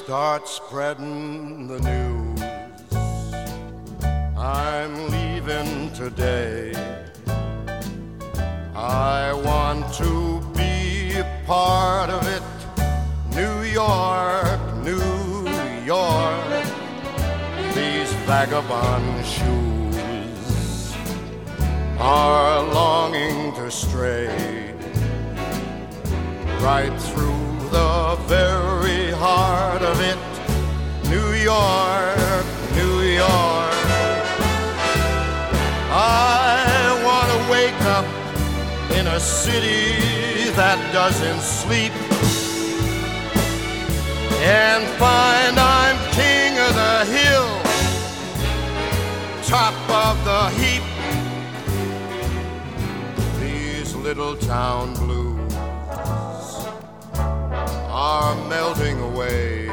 start spreading the news. I'm leaving today. I want to be a part of it. New York, New York, these vagabond shoes are longing to stray right through the very heart of it. New York, New York. I want to wake up in a city that doesn't sleep and find I'm king of the hill, top of the heap. These little town blues are melting away.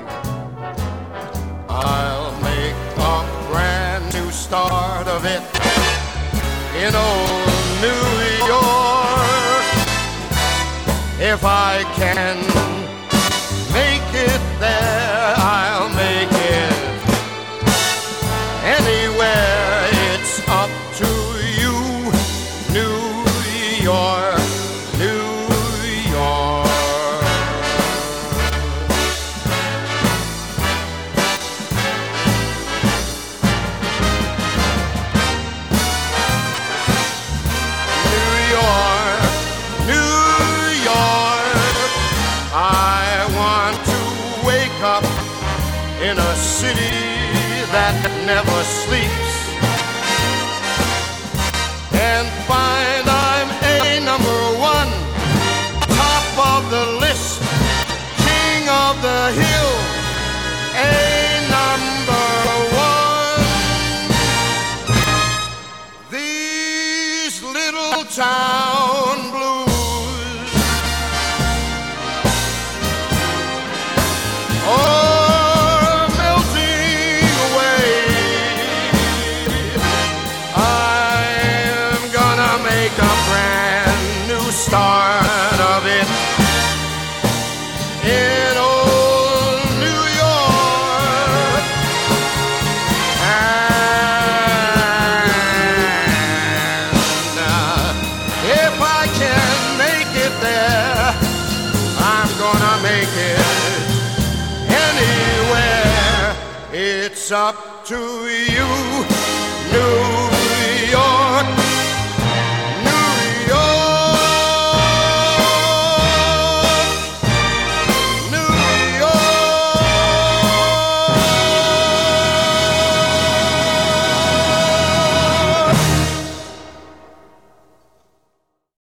I'll make a brand new start of it in old New York. If I can make it there, I'll make it anywhere. It's up to you, New York, New York. New York, New York. I want to wake up in a city that never sleeps and find I'm a number one, top of the list, king of the hill, a number one. These little town blues are melting away. I'm gonna make a brand new start of it in old New York. And if I can make it there, I'm gonna make it anywhere. It's up to you.